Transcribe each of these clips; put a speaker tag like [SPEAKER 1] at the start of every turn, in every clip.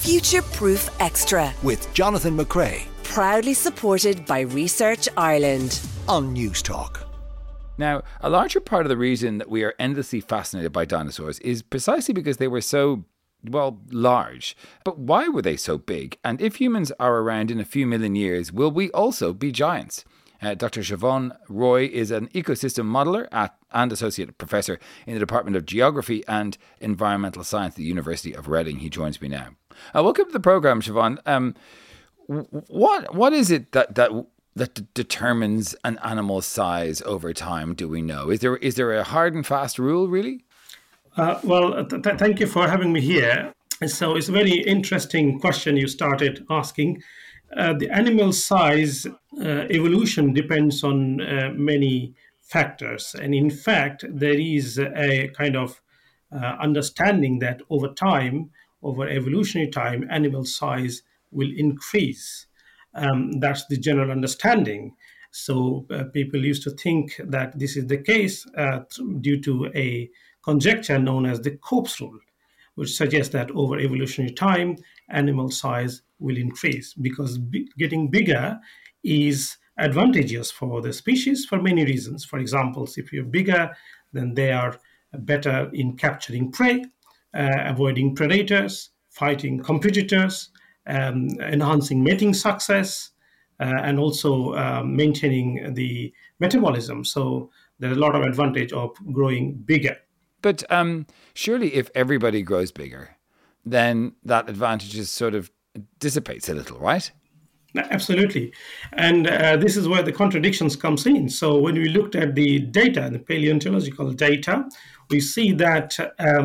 [SPEAKER 1] Future Proof Extra
[SPEAKER 2] with Jonathan McCrea.
[SPEAKER 1] Proudly supported by Research Ireland
[SPEAKER 2] on News Talk.
[SPEAKER 3] Now, a larger part of the reason that we are endlessly fascinated by dinosaurs is precisely because they were so, large. But why were they so big? And if humans are around in a few million years, will we also be giants? Dr. Siobhan Roy is an ecosystem modeller and associate professor in the Department of Geography and Environmental Science at the University of Reading. He joins me now. Welcome to the programme, Siobhan. What is it that determines an animal's size over time? Do we know? Is there a hard and fast rule, really?
[SPEAKER 4] Thank you for having me here. So it's a very interesting question you started asking. The animal size evolution depends on many factors. And in fact, there is a kind of understanding that over time, over evolutionary time, animal size will increase. That's the general understanding. So people used to think that this is the case due to a conjecture known as the Cope's rule, which suggests that over evolutionary time, animal size will increase because getting bigger is advantageous for the species for many reasons. For example, if you're bigger, then they are better in capturing prey, avoiding predators, fighting competitors, enhancing mating success, and also maintaining the metabolism. So there's a lot of advantage of growing bigger.
[SPEAKER 3] But surely if everybody grows bigger, then that advantage is sort of dissipates a little, right?
[SPEAKER 4] Absolutely. And this is where the contradictions comes in. So when we looked at the data, the paleontological data, we see that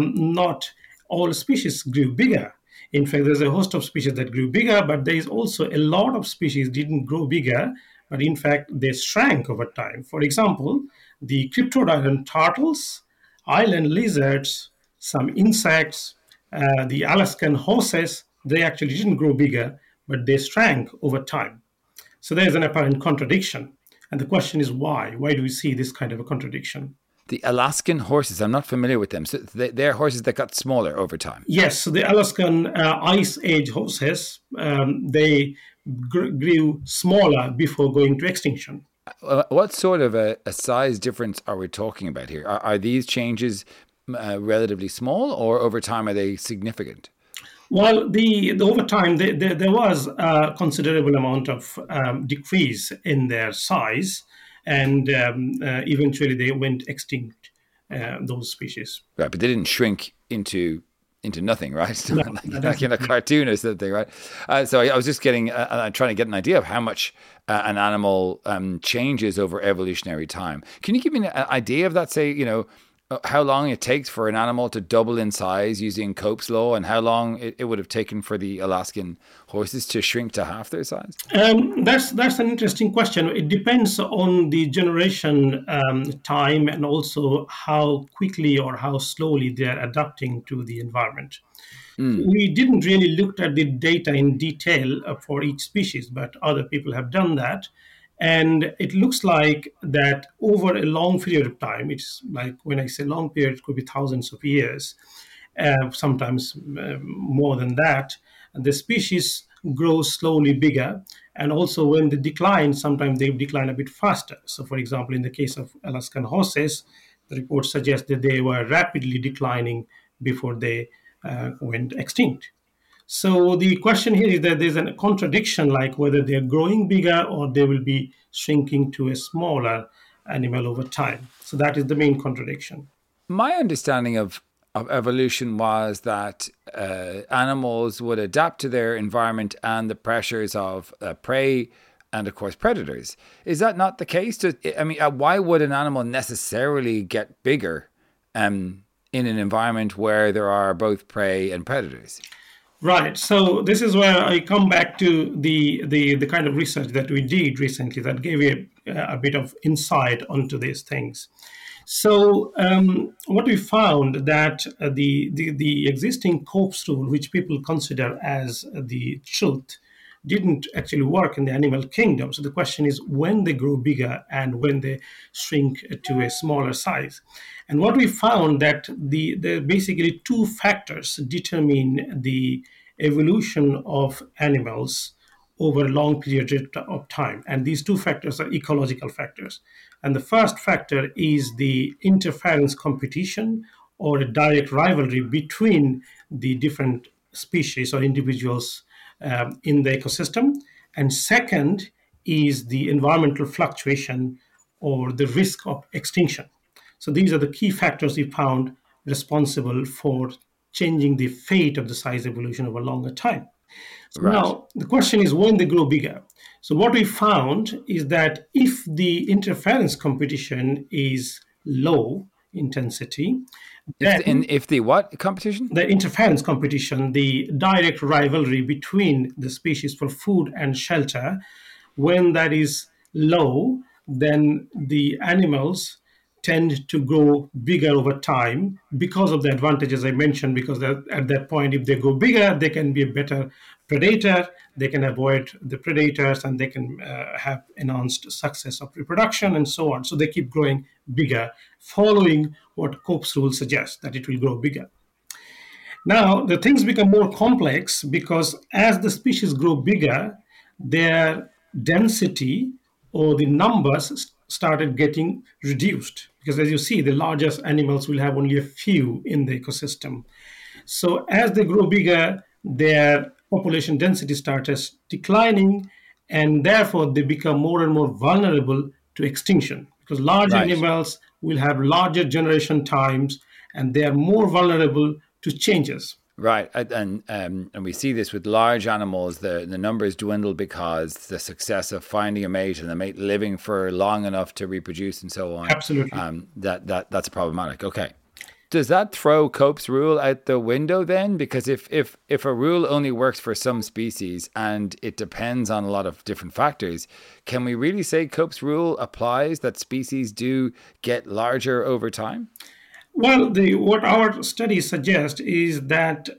[SPEAKER 4] not all species grew bigger. In fact, there's a host of species that grew bigger, but there is also a lot of species didn't grow bigger, but in fact, they shrank over time. For example, the cryptodon turtles, island lizards, some insects, the Alaskan horses, they actually didn't grow bigger, but they shrank over time. So there's an apparent contradiction. And the question is why? Why do we see this kind of a contradiction?
[SPEAKER 3] The Alaskan horses, I'm not familiar with them. So they're horses that got smaller over time.
[SPEAKER 4] Yes, so the Alaskan Ice Age horses, they grew smaller before going to extinction.
[SPEAKER 3] What sort of a size difference are we talking about here? Are these changes relatively small, or over time are they significant?
[SPEAKER 4] Well, the over time, there was a considerable amount of decrease in their size, and eventually they went extinct, those species.
[SPEAKER 3] Right, but they didn't shrink into nothing, right? No, like in a cartoon or something, right? So I was just trying to get an idea of how much an animal changes over evolutionary time. Can you give me an idea of that? Say, how long it takes for an animal to double in size using Cope's law, and how long it would have taken for the Alaskan horses to shrink to half their size?
[SPEAKER 4] That's an interesting question. It depends on the generation time and also how quickly or how slowly they are adapting to the environment. We didn't really look at the data in detail for each species, but other people have done that. And it looks like that over a long period of time, it's like when I say long period, it could be thousands of years, sometimes more than that, the species grow slowly bigger. And also when they decline, sometimes they decline a bit faster. So for example, in the case of Alaskan horses, the report suggests that they were rapidly declining before they went extinct. So the question here is that there's a contradiction, like whether they're growing bigger or they will be shrinking to a smaller animal over time. So that is the main contradiction.
[SPEAKER 3] My understanding of evolution was that animals would adapt to their environment and the pressures of prey and, of course, predators. Is that not the case? Why would an animal necessarily get bigger in an environment where there are both prey and predators?
[SPEAKER 4] Right. So this is where I come back to the kind of research that we did recently that gave you a bit of insight onto these things. So what we found that the existing Cope's rule, which people consider as the truth, didn't actually work in the animal kingdom. So the question is when they grow bigger and when they shrink to a smaller size. And what we found that the basically two factors determine the evolution of animals over a long period of time. And these two factors are ecological factors. And the first factor is the interference competition or a direct rivalry between the different species or individuals in the ecosystem. And second is the environmental fluctuation or the risk of extinction. So these are the key factors we found responsible for changing the fate of the size evolution over a longer time. So
[SPEAKER 3] Right.
[SPEAKER 4] now the question is when they grow bigger. So what we found is that if the interference competition is low intensity, then
[SPEAKER 3] If the what competition?
[SPEAKER 4] the interference competition, the direct rivalry between the species for food and shelter, when that is low, then the animals tend to grow bigger over time because of the advantages I mentioned. Because at that point, if they grow bigger, they can be a better predator, they can avoid the predators, and they can have enhanced success of reproduction and so on. So they keep growing bigger, following what Cope's rule suggests, that it will grow bigger. Now, the things become more complex because as the species grow bigger, their density or the numbers started getting reduced. Because as you see, the largest animals will have only a few in the ecosystem. So as they grow bigger, their population density starts declining, and therefore they become more and more vulnerable to extinction because large
[SPEAKER 3] Right.
[SPEAKER 4] animals will have larger generation times and they are more vulnerable to changes.
[SPEAKER 3] Right, and we see this with large animals. The numbers dwindle because the success of finding a mate and the mate living for long enough to reproduce and so on.
[SPEAKER 4] Absolutely.
[SPEAKER 3] That's problematic. Okay, does that throw Cope's rule out the window then? Because if a rule only works for some species and it depends on a lot of different factors, can we really say Cope's rule applies that species do get larger over time?
[SPEAKER 4] Well, what our studies suggest is that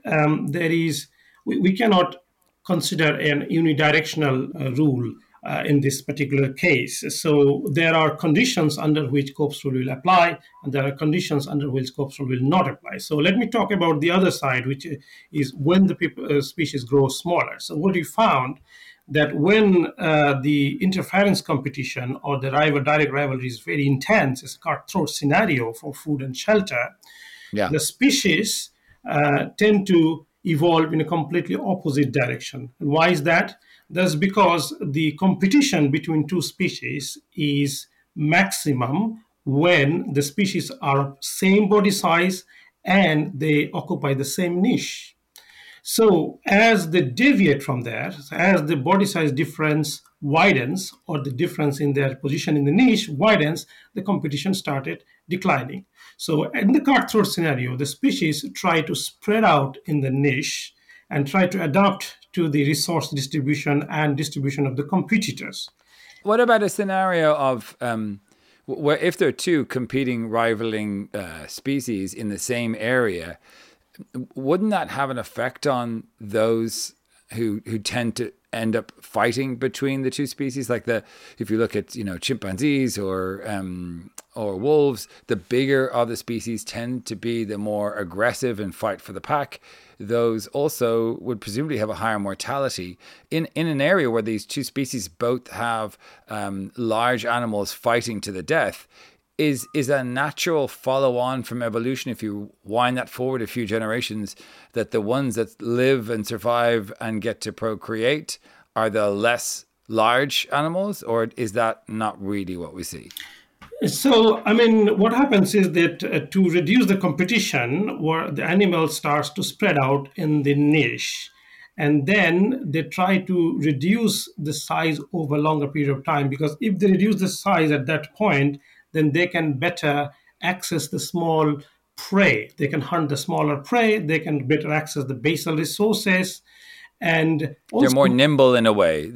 [SPEAKER 4] we cannot consider an unidirectional rule in this particular case. So there are conditions under which Cope's rule will apply, and there are conditions under which Cope's rule will not apply. So let me talk about the other side, which is when the species grow smaller. So what we found that when the interference competition or the direct rivalry is very intense, it's a cutthroat scenario for food and shelter,
[SPEAKER 3] Yeah.
[SPEAKER 4] the species tend to evolve in a completely opposite direction. And why is that? That's because the competition between two species is maximum when the species are of same body size and they occupy the same niche. So as they deviate from there, as the body size difference widens or the difference in their position in the niche widens, the competition started declining. So in the cutthroat scenario, the species try to spread out in the niche and try to adapt to the resource distribution and distribution of the competitors.
[SPEAKER 3] What about a scenario of where if there are two competing, rivaling species in the same area, wouldn't that have an effect on those who tend to end up fighting between the two species? Like if you look at chimpanzees or wolves, the bigger of the species tend to be the more aggressive and fight for the pack. Those also would presumably have a higher mortality in an area where these two species both have large animals fighting to the death. Is a natural follow-on from evolution, if you wind that forward a few generations, that the ones that live and survive and get to procreate are the less large animals, or is that not really what we see?
[SPEAKER 4] So, what happens is that to reduce the competition, where the animal starts to spread out in the niche, and then they try to reduce the size over a longer period of time, because if they reduce the size at that point, then they can better access the small prey. They can hunt the smaller prey, they can better access the basal resources, And
[SPEAKER 3] They're
[SPEAKER 4] also,
[SPEAKER 3] more nimble in a way.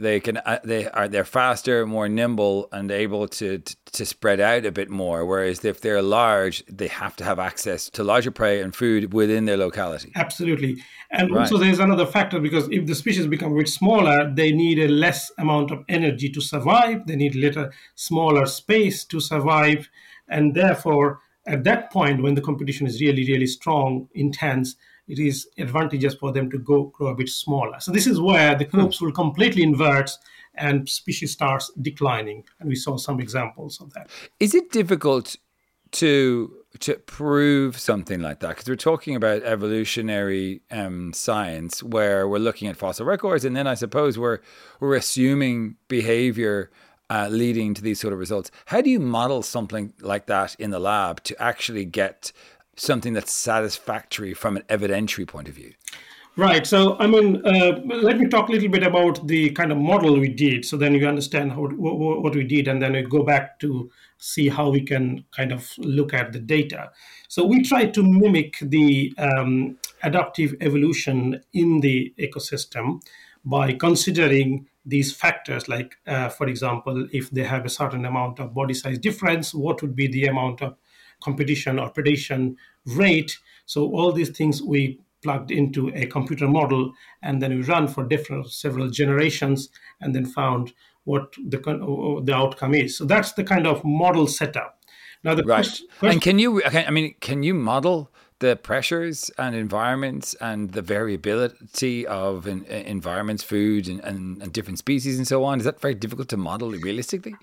[SPEAKER 3] They're faster, more nimble, and able to spread out a bit more. Whereas if they're large, they have to have access to larger prey and food within their locality.
[SPEAKER 4] absolutely. And
[SPEAKER 3] Right.
[SPEAKER 4] also there's another factor, because if the species become a bit smaller, they need a less amount of energy to survive. They need little smaller space to survive. And therefore, at that point, when the competition is really, really strong, intense, it is advantageous for them to grow a bit smaller. So this is where the curves will completely invert and species starts declining. And we saw some examples of that.
[SPEAKER 3] Is it difficult to prove something like that? Because we're talking about evolutionary science, where we're looking at fossil records, and then I suppose we're assuming behavior leading to these sort of results. How do you model something like that in the lab to actually get something that's satisfactory from an evidentiary point of view?
[SPEAKER 4] Right. So, let me talk a little bit about the kind of model we did. So then you understand what we did, and then we go back to see how we can kind of look at the data. So we tried to mimic the adaptive evolution in the ecosystem by considering these factors, like, for example, if they have a certain amount of body size difference, what would be the amount of competition or predation rate. So all these things we plugged into a computer model, and then we ran for several generations, and then found what the outcome is. So that's the kind of model setup. Now the
[SPEAKER 3] Right.
[SPEAKER 4] question,
[SPEAKER 3] And can you model the pressures and environments and the variability of environments, food, and different species and so on? Is that very difficult to model realistically?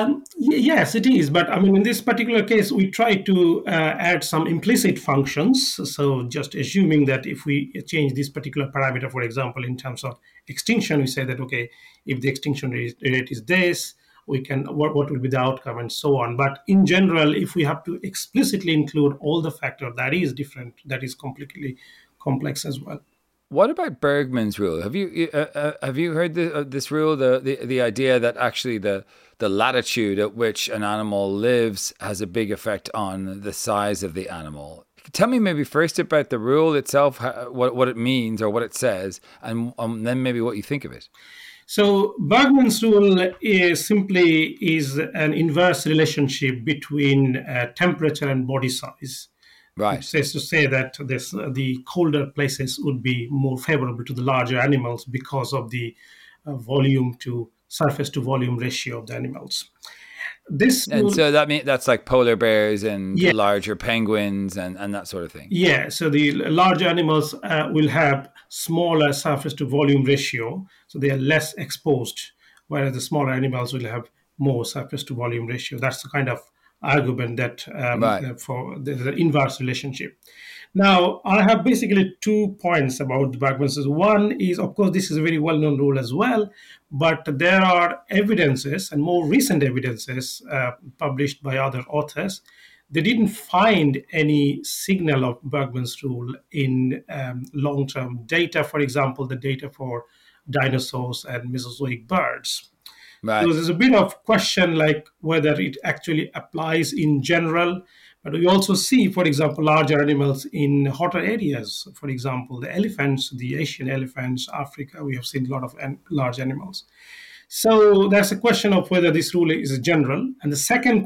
[SPEAKER 4] yes, it is. But in this particular case, we try to add some implicit functions. So just assuming that if we change this particular parameter, for example, in terms of extinction, we say that, okay, if the extinction rate is this, we can what will be the outcome and so on. But in general, if we have to explicitly include all the factors, that is different. That is completely complex as well.
[SPEAKER 3] What about Bergman's rule? Have you heard this rule? The idea that actually the latitude at which an animal lives has a big effect on the size of the animal. Tell me maybe first about the rule itself, what it means or what it says, and then maybe what you think of it.
[SPEAKER 4] So Bergman's rule is an inverse relationship between temperature and body size.
[SPEAKER 3] Right.
[SPEAKER 4] It says to say that the colder places would be more favorable to the larger animals because of the surface to volume ratio of the animals.
[SPEAKER 3] So that's like polar bears and larger penguins and that sort of thing.
[SPEAKER 4] Yeah, so the larger animals will have smaller surface to volume ratio, so they are less exposed, whereas the smaller animals will have more surface to volume ratio. That's the kind of argument that for the inverse relationship. Now, I have basically 2 points about Bergman's. One is, of course, this is a very well-known rule as well, but there are evidences, and more recent evidences published by other authors. They didn't find any signal of Bergman's rule in long-term data, for example, the data for dinosaurs and Mesozoic birds.
[SPEAKER 3] Right.
[SPEAKER 4] So there's a bit of question like whether it actually applies in general. But we also see, for example, larger animals in hotter areas. For example, the elephants, the Asian elephants, Africa, we have seen a lot of large animals. So there's a question of whether this rule is general. And the second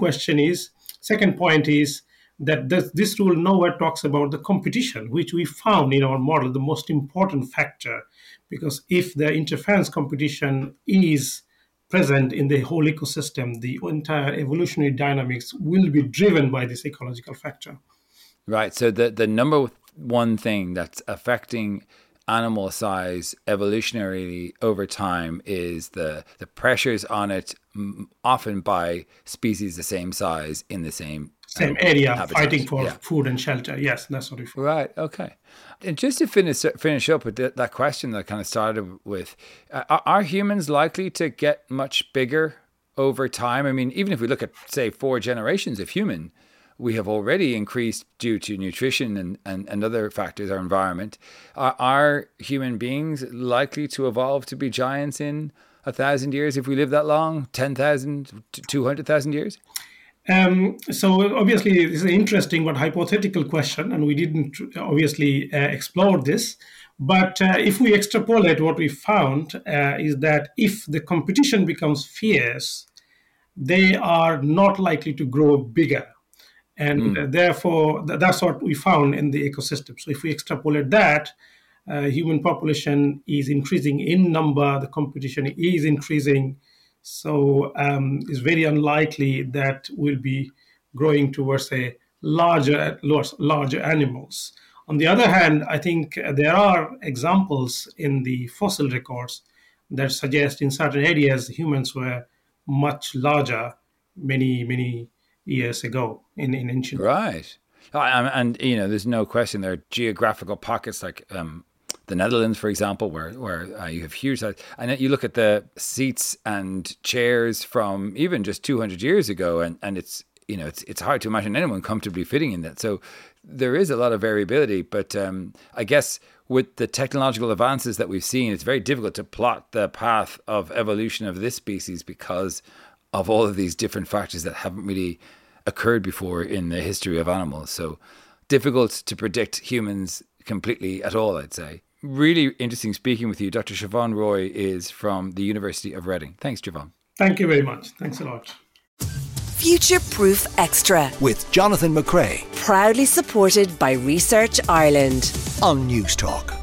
[SPEAKER 4] point is that this rule nowhere talks about the competition, which we found in our model the most important factor. Because if the interference competition is present in the whole ecosystem, the entire evolutionary dynamics will be driven by this ecological factor.
[SPEAKER 3] Right. So the number one thing that's affecting animal size evolutionarily over time is the pressures on it, often by species the same size in the same
[SPEAKER 4] area,
[SPEAKER 3] habitat.
[SPEAKER 4] fighting for food and shelter. Yes, that's what we found.
[SPEAKER 3] Right. Okay. And just to finish up with that question that I kind of started with, are humans likely to get much bigger over time? I mean, even if we look at, say, 4 generations of human, we have already increased due to nutrition and other factors, our environment. Are human beings likely to evolve to be giants in 1,000 years if we live that long? 10,000, 200,000 years?
[SPEAKER 4] So obviously, this is an interesting but hypothetical question, and we didn't obviously explore this. But if we extrapolate, what we found is that if the competition becomes fierce, they are not likely to grow bigger. And therefore, that's what we found in the ecosystem. So if we extrapolate that, human population is increasing in number, the competition is increasing. So it's very unlikely that we'll be growing towards a larger animals. On the other hand, I think there are examples in the fossil records that suggest in certain areas humans were much larger many years ago in ancient.
[SPEAKER 3] Right. And, there's no question there are geographical pockets like the Netherlands, for example, where you have huge size. And you look at the seats and chairs from even just 200 years ago, and it's hard to imagine anyone comfortably fitting in that. So there is a lot of variability. But I guess with the technological advances that we've seen, it's very difficult to plot the path of evolution of this species because of all of these different factors that haven't really occurred before in the history of animals. So difficult to predict humans completely at all, I'd say. Really interesting speaking with you. Dr. Siobhan Roy is from the University of Reading. Thanks, Siobhan.
[SPEAKER 4] Thank you very much. Thanks a lot.
[SPEAKER 1] Future Proof Extra.
[SPEAKER 2] With Jonathan McCrea
[SPEAKER 1] Proudly supported by Research Ireland.
[SPEAKER 2] on News Talk.